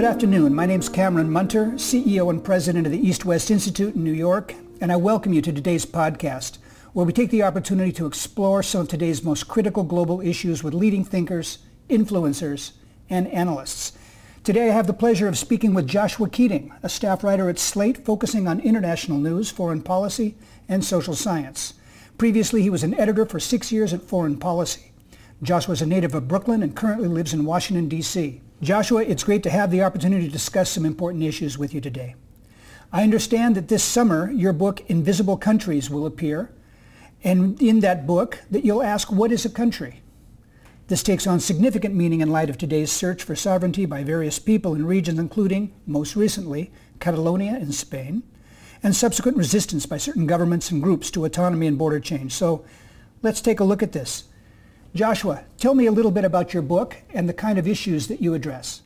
Good afternoon. My name's Cameron Munter, CEO and President of the East-West Institute in New York, and I welcome you to today's podcast, where we take the opportunity to explore some of today's most critical global issues with leading thinkers, influencers, and analysts. Today I have the pleasure of speaking with Joshua Keating, a staff writer at Slate focusing on international news, foreign policy, and social science. Previously, he was an editor for 6 years at Foreign Policy. Joshua is a native of Brooklyn and currently lives in Washington, D.C. Joshua, it's great to have the opportunity to discuss some important issues with you today. I understand that this summer your book, Invisible Countries, will appear, and in that book that you'll ask, what is a country? This takes on significant meaning in light of today's search for sovereignty by various people in regions including, most recently, Catalonia in Spain, and subsequent resistance by certain governments and groups to autonomy and border change. So let's take a look at this. Joshua, tell me a little bit about your book and the kind of issues that you address.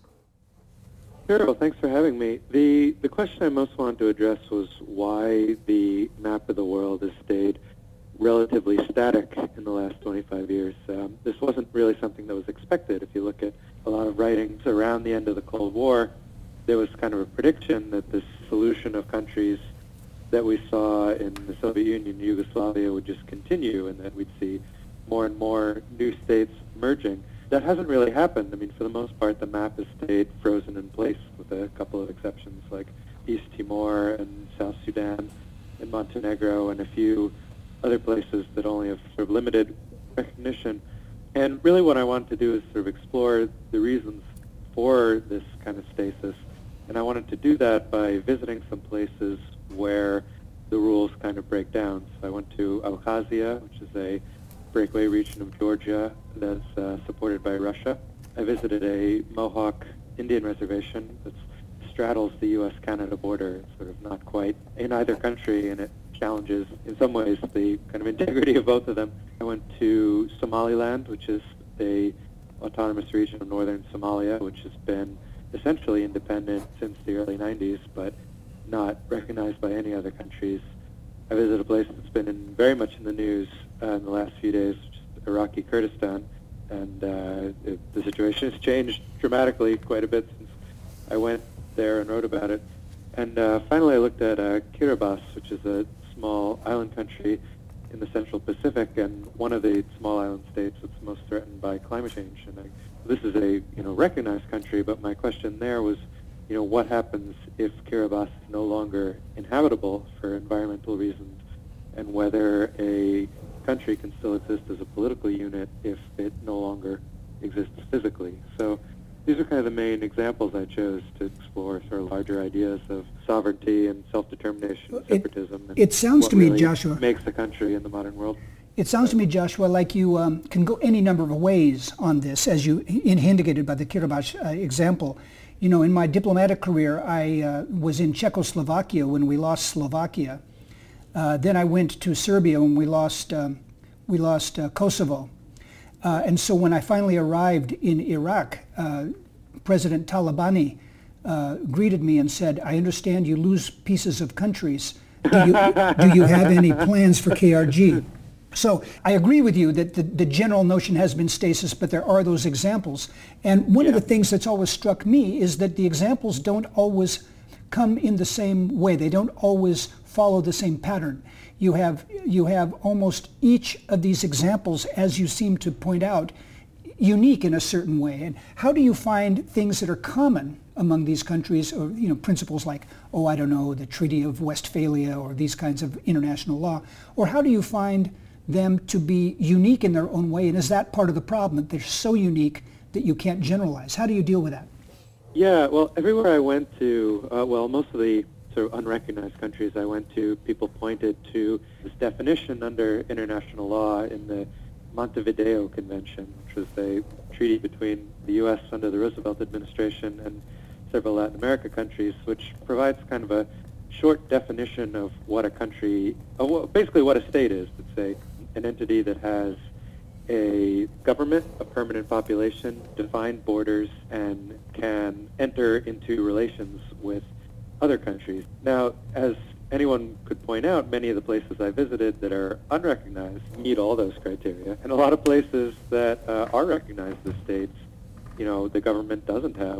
Sure. Well, thanks for having me. The question I most wanted to address was why the map of the world has stayed relatively static in the last 25 years. This wasn't really something that was expected. If you look at a lot of writings around the end of the Cold War, there was kind of a prediction that this solution of countries that we saw in the Soviet Union and Yugoslavia would just continue, and that we'd see more and more new states merging. That hasn't really happened. I mean, for the most part, the map has stayed frozen in place with a couple of exceptions like East Timor and South Sudan and Montenegro and a few other places that only have sort of limited recognition. And really what I wanted to do is sort of explore the reasons for this kind of stasis. And I wanted to do that by visiting some places where the rules kind of break down. So I went to Abkhazia, which is a breakaway region of Georgia that's supported by Russia. I visited a Mohawk Indian reservation that straddles the U.S.-Canada border. It's sort of not quite in either country, and it challenges, in some ways, the kind of integrity of both of them. I went to Somaliland, which is a autonomous region of northern Somalia, which has been essentially independent since the early 90s, but not recognized by any other countries. I visited a place that's been very much in the news in the last few days, which is Iraqi Kurdistan, and the situation has changed dramatically quite a bit since I went there and wrote about it. And finally I looked at Kiribati, which is a small island country in the Central Pacific and one of the small island states that's most threatened by climate change. And this is a recognized country, but my question there was, what happens if Kiribati is no longer inhabitable for environmental reasons, and whether a country can still exist as a political unit if it no longer exists physically. So these are kind of the main examples I chose to explore sort of larger ideas of sovereignty and self-determination and separatism. It sounds to me, really Joshua, makes a country in the modern world. It sounds to me, Joshua, like you can go any number of ways on this, as you indicated by the Kiribati example. In my diplomatic career, I was in Czechoslovakia when we lost Slovakia. Then I went to Serbia when we lost Kosovo. And so when I finally arrived in Iraq, President Talabani greeted me and said, "I understand you lose pieces of countries. Do you have any plans for KRG?" So I agree with you that the general notion has been stasis, but there are those examples. And one of the things that's always struck me is that the examples don't always come in the same way. They don't always follow the same pattern. You have almost each of these examples, as you seem to point out, unique in a certain way. And how do you find things that are common among these countries, or principles like, the Treaty of Westphalia or these kinds of international law? Or how do you find them to be unique in their own way? And is that part of the problem, that they're so unique that you can't generalize? How do you deal with that? Yeah, well, everywhere I went to, most of the sort of unrecognized countries I went to, people pointed to this definition under international law in the Montevideo Convention, which was a treaty between the U.S. under the Roosevelt administration and several Latin America countries, which provides kind of a short definition of what a country, basically what a state is. It's an entity that has a government, a permanent population, defined borders, and can enter into relations with other countries. Now, as anyone could point out, many of the places I visited that are unrecognized meet all those criteria. And a lot of places that are recognized as states, the government doesn't have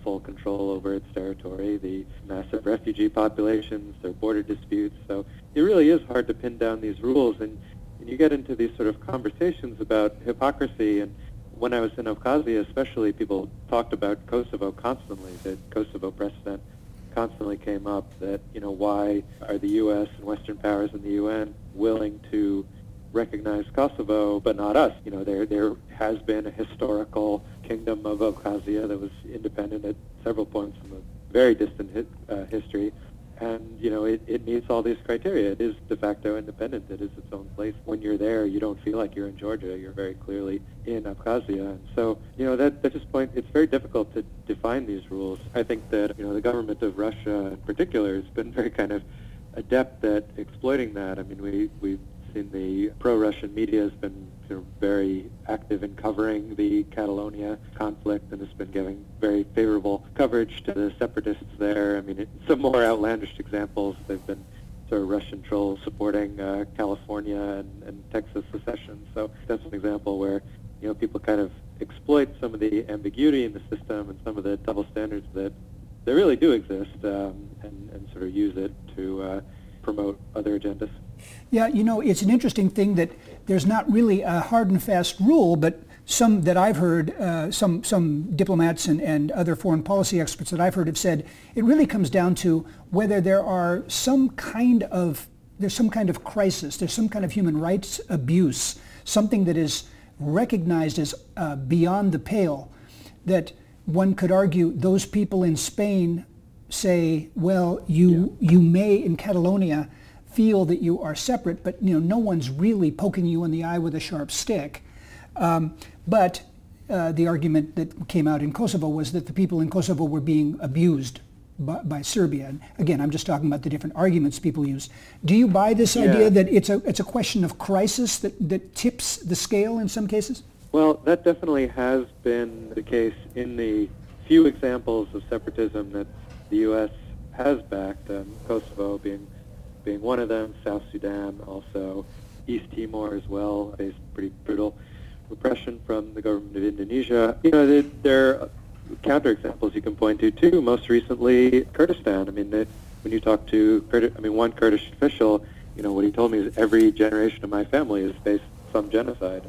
full control over its territory, the massive refugee populations, their border disputes. So it really is hard to pin down these rules, and you get into these sort of conversations about hypocrisy. And when I was in Abkhazia especially, people talked about Kosovo constantly. The Kosovo precedent constantly came up, that, why are the U.S. and Western powers in the UN willing to recognize Kosovo but not us? There has been a historical kingdom of Abkhazia that was independent at several points in the very distant history. And, it meets all these criteria. It is de facto independent. It is its own place. When you're there, you don't feel like you're in Georgia. You're very clearly in Abkhazia. And so, that just point, it's very difficult to define these rules. I think that, the government of Russia in particular has been very kind of adept at exploiting that. I mean, we've seen the pro-Russian media has been very active in covering the Catalonia conflict and has been giving very favorable coverage to the separatists there. I mean, some more outlandish examples, they've been sort of Russian trolls supporting California and Texas secession. So that's an example where, people kind of exploit some of the ambiguity in the system and some of the double standards that really do exist, and sort of use it to promote other agendas. Yeah, it's an interesting thing that there's not really a hard and fast rule, but some that I've heard, some diplomats and other foreign policy experts that I've heard have said it really comes down to whether there's some kind of crisis, there's some kind of human rights abuse, something that is recognized as beyond the pale, that one could argue those people in Spain say, well, you may in Catalonia feel that you are separate, but no one's really poking you in the eye with a sharp stick. But the argument that came out in Kosovo was that the people in Kosovo were being abused by Serbia. And again, I'm just talking about the different arguments people use. Do you buy this idea that it's a question of crisis that tips the scale in some cases? Well, that definitely has been the case in the few examples of separatism that the U.S. has backed, Kosovo being one of them, South Sudan also, East Timor as well, faced pretty brutal repression from the government of Indonesia. There are counterexamples you can point to too. Most recently, Kurdistan. I mean, when you talk to one Kurdish official, what he told me is every generation of my family has faced some genocide.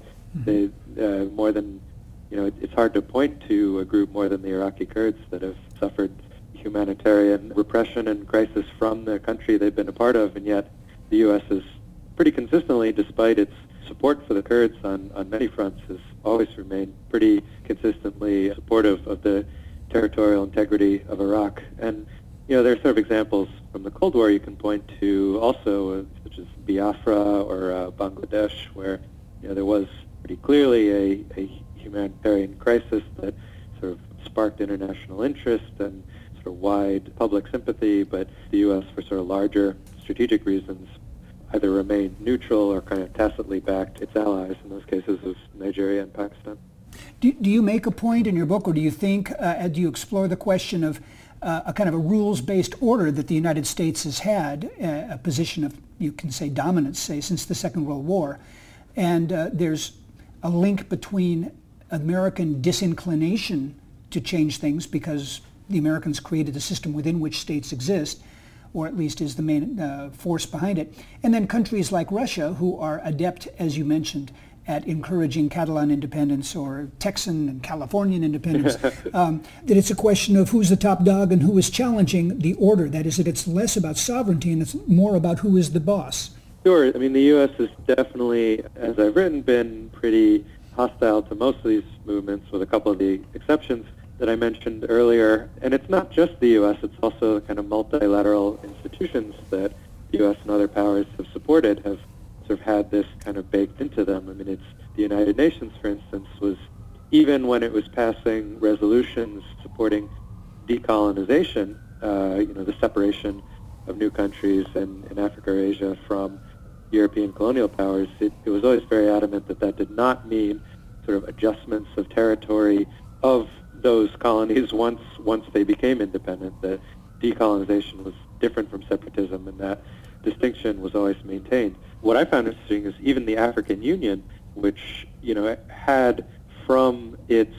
I mean, more than, it's hard to point to a group more than the Iraqi Kurds that have suffered humanitarian repression and crisis from the country they've been a part of, and yet the U.S. has pretty consistently, despite its support for the Kurds on many fronts, has always remained pretty consistently supportive of the territorial integrity of Iraq. And, there are sort of examples from the Cold War you can point to also, such as Biafra or Bangladesh, where, there was pretty clearly a humanitarian crisis that sort of sparked international interest and sort of wide public sympathy, but the U.S., for sort of larger strategic reasons, either remained neutral or kind of tacitly backed its allies, in those cases of Nigeria and Pakistan. Do you make a point in your book, or do you think, do you explore the question of a kind of a rules-based order that the United States has had, a position of, you can say, dominance, say, since the Second World War, and there's a link between American disinclination to change things because the Americans created a system within which states exist, or at least is the main force behind it, and then countries like Russia, who are adept, as you mentioned, at encouraging Catalan independence or Texan and Californian independence, that it's a question of who's the top dog and who is challenging the order. That is, that it's less about sovereignty and it's more about who is the boss. Sure. I mean, the U.S. has definitely, as I've written, been pretty hostile to most of these movements, with a couple of the exceptions that I mentioned earlier. And it's not just the U.S., it's also the kind of multilateral institutions that the U.S. and other powers have supported have sort of had this kind of baked into them. I mean, it's the United Nations, for instance, was, even when it was passing resolutions supporting decolonization, the separation of new countries in Africa or Asia from European colonial powers, it was always very adamant that that did not mean sort of adjustments of territory of those colonies once they became independent. That decolonization was different from separatism, and that distinction was always maintained. What I found interesting is even the African Union, which had from its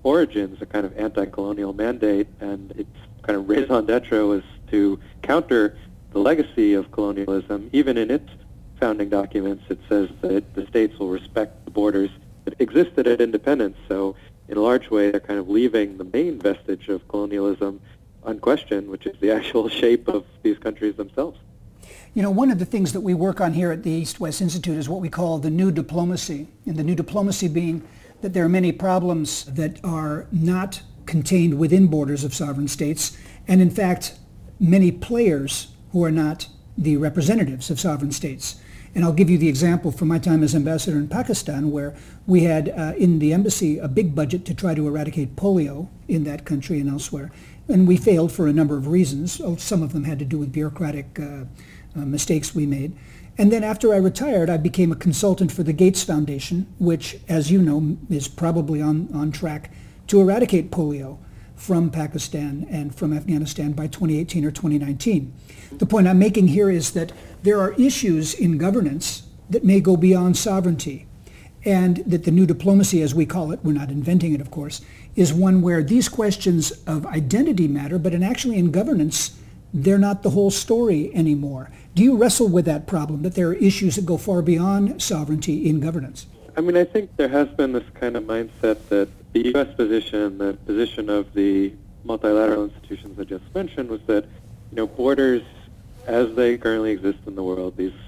origins a kind of anti-colonial mandate, and its kind of raison d'etre was to counter the legacy of colonialism. Even in its founding documents, it says that the states will respect the borders that existed at independence. So in a large way, they're kind of leaving the main vestige of colonialism unquestioned, which is the actual shape of these countries themselves. You know, one of the things that we work on here at the East-West Institute is what we call the new diplomacy. And the new diplomacy being that there are many problems that are not contained within borders of sovereign states, and in fact, many players who are not the representatives of sovereign states. And I'll give you the example from my time as ambassador in Pakistan, where we had in the embassy a big budget to try to eradicate polio in that country and elsewhere. And we failed for a number of reasons. Some of them had to do with bureaucratic mistakes we made. And then after I retired, I became a consultant for the Gates Foundation, which, as you know, is probably on track to eradicate polio from Pakistan and from Afghanistan by 2018 or 2019. The point I'm making here is that there are issues in governance that may go beyond sovereignty, and that the new diplomacy, as we call it, we're not inventing it, of course, is one where these questions of identity matter, but actually in governance, they're not the whole story anymore. Do you wrestle with that problem, that there are issues that go far beyond sovereignty in governance? I mean, I think there has been this kind of mindset that the U.S. position, the position of the multilateral institutions I just mentioned, was that, borders as they currently exist in the world, these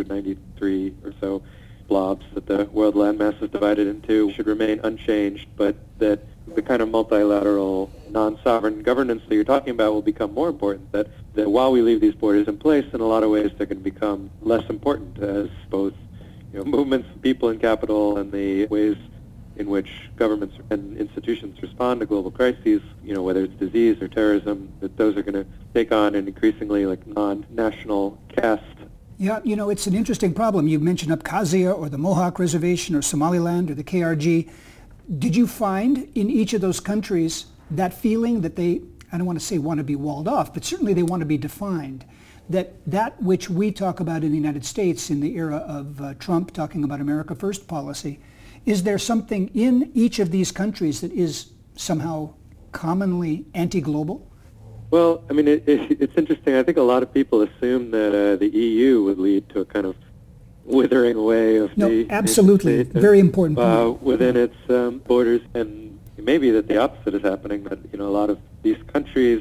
193 or so blobs that the world landmass is divided into, should remain unchanged, but that the kind of multilateral non-sovereign governance that you're talking about will become more important, that while we leave these borders in place, in a lot of ways they're going to become less important as both movements of people in capital and the ways in which governments and institutions respond to global crises, whether it's disease or terrorism, that those are going to take on an increasingly non-national cast. Yeah, it's an interesting problem. You mentioned Abkhazia or the Mohawk Reservation or Somaliland or the KRG. Did you find in each of those countries that feeling that they, I don't want to say want to be walled off, but certainly they want to be defined? That which we talk about in the United States in the era of Trump talking about America First policy, is there something in each of these countries that is somehow commonly anti-global? Well, I mean, it's interesting. I think a lot of people assume that the EU would lead to a kind of withering away of the absolutely very important point. Within its borders, and maybe that the opposite is happening. That a lot of these countries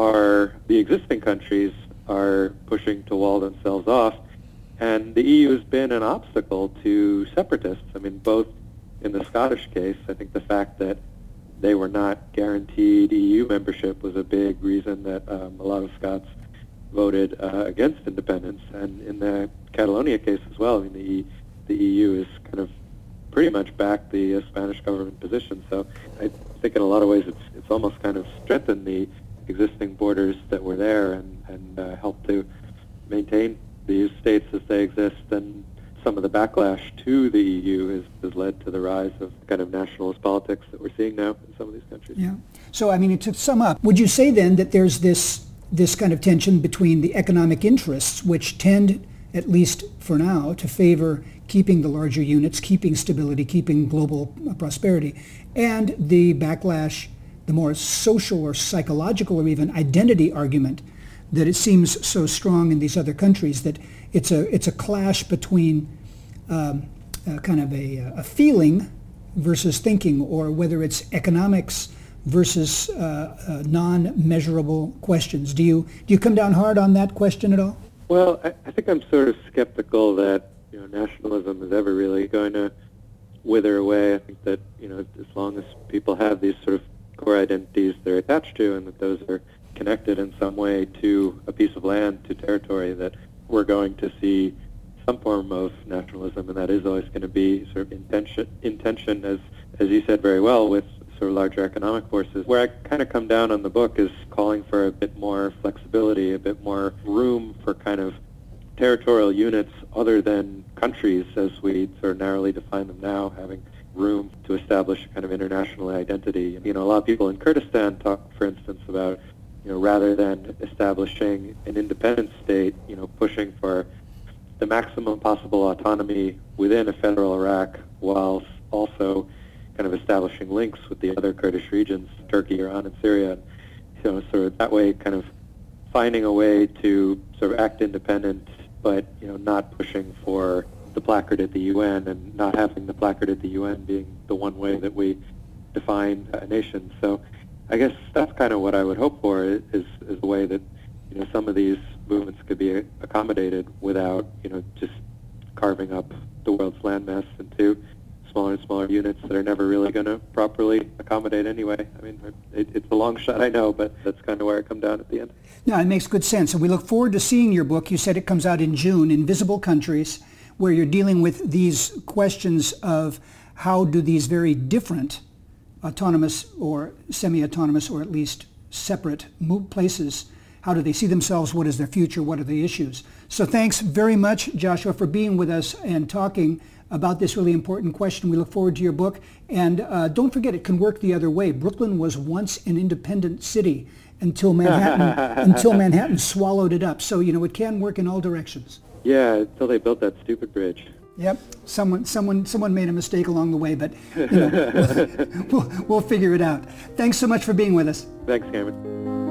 the existing countries are pushing to wall themselves off, and the EU has been an obstacle to separatists. I mean, both in the Scottish case, I think the fact that they were not guaranteed EU membership was a big reason that a lot of Scots voted against independence. And in the Catalonia case as well, I mean, the EU has kind of pretty much backed the Spanish government position. So I think in a lot of ways it's almost kind of strengthened the existing borders that were there and helped to maintain these states as they exist. And some of the backlash to the EU has led to the rise of kind of nationalist politics that we're seeing now in some of these countries. Yeah. So, I mean, to sum up, would you say then that there's this kind of tension between the economic interests, which tend, at least for now, to favor keeping the larger units, keeping stability, keeping global prosperity, and the backlash, the more social or psychological or even identity argument that it seems so strong in these other countries, that it's a clash between kind of a feeling versus thinking, or whether it's economics versus non-measurable questions. Do you come down hard on that question at all? Well, I think I'm sort of skeptical that nationalism is ever really going to wither away. I think that as long as people have these sort of core identities they're attached to, and that those are connected in some way to a piece of land, to territory, that we're going to see some form of nationalism, and that is always going to be sort of in tension, as you said very well, with sort of larger economic forces. Where I kind of come down on the book is calling for a bit more flexibility, a bit more room for kind of territorial units other than countries as we sort of narrowly define them now, having room to establish a kind of international identity. A lot of people in Kurdistan talk, for instance, about rather than establishing an independent state, pushing for the maximum possible autonomy within a federal Iraq, while also kind of establishing establishing links with the other Kurdish regions, Turkey, Iran, and Syria. And, sort of that way, kind of finding a way to sort of act independent, but not pushing for the placard at the UN, and not having the placard at the UN being the one way that we define a nation. So I guess that's kind of what I would hope for, is a way that some of these movements could be accommodated without just carving up the world's landmass into smaller and smaller units that are never really going to properly accommodate anyway. I mean, it's a long shot, I know, but that's kind of where I come down at the end. No, it makes good sense. And we look forward to seeing your book. You said it comes out in June, Invisible Countries, where you're dealing with these questions of how do these very different autonomous or semi-autonomous, or at least separate places, how do they see themselves? What is their future? What are the issues? So thanks very much, Joshua, for being with us and talking about this really important question. We look forward to your book. And don't forget, it can work the other way. Brooklyn was once an independent city until Manhattan swallowed it up. So, it can work in all directions. Yeah, until they built that stupid bridge. Yep, someone made a mistake along the way, but we'll figure it out. Thanks so much for being with us. Thanks, Cameron.